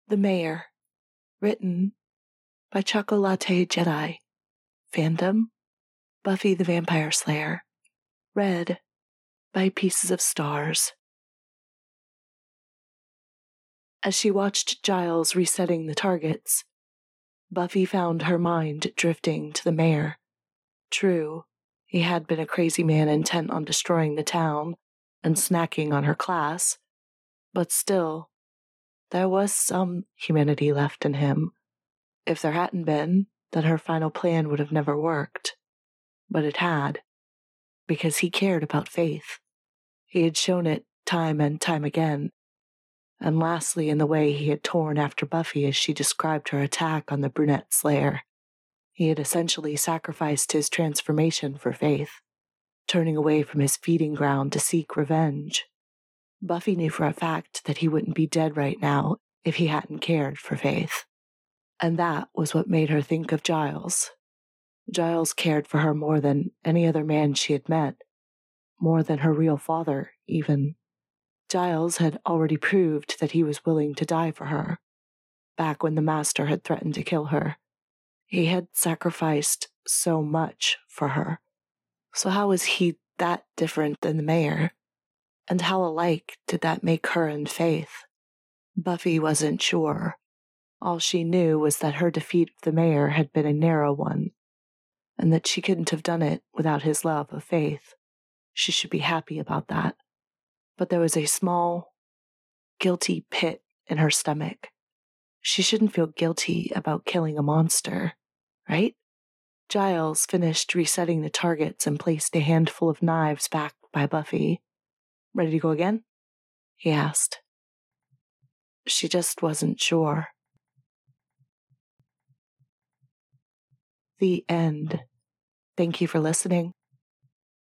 The Mayor, written by Chocolate Jedi. Fandom, Buffy the Vampire Slayer. Read by Pieces of Stars. As she watched Giles resetting the targets, Buffy found her mind drifting to the Mayor. True, he had been a crazy man intent on destroying the town and snacking on her class, but still, there was some humanity left in him. If there hadn't been, then her final plan would have never worked. But it had, because he cared about Faith. He had shown it time and time again. And lastly, in the way he had torn after Buffy as she described her attack on the brunette Slayer. He had essentially sacrificed his transformation for Faith, turning away from his feeding ground to seek revenge. Buffy knew for a fact that he wouldn't be dead right now if he hadn't cared for Faith. And that was what made her think of Giles. Giles cared for her more than any other man she had met, more than her real father, even. Giles had already proved that he was willing to die for her, back when the Master had threatened to kill her. He had sacrificed so much for her. So how was he that different than the Mayor? And how alike did that make her and Faith? Buffy wasn't sure. All she knew was that her defeat of the Mayor had been a narrow one, and that she couldn't have done it without his love of Faith. She should be happy about that. But there was a small, guilty pit in her stomach. She shouldn't feel guilty about killing a monster, right? Giles finished resetting the targets and placed a handful of knives back by Buffy. "Ready to go again?" he asked. She just wasn't sure. The end. Thank you for listening.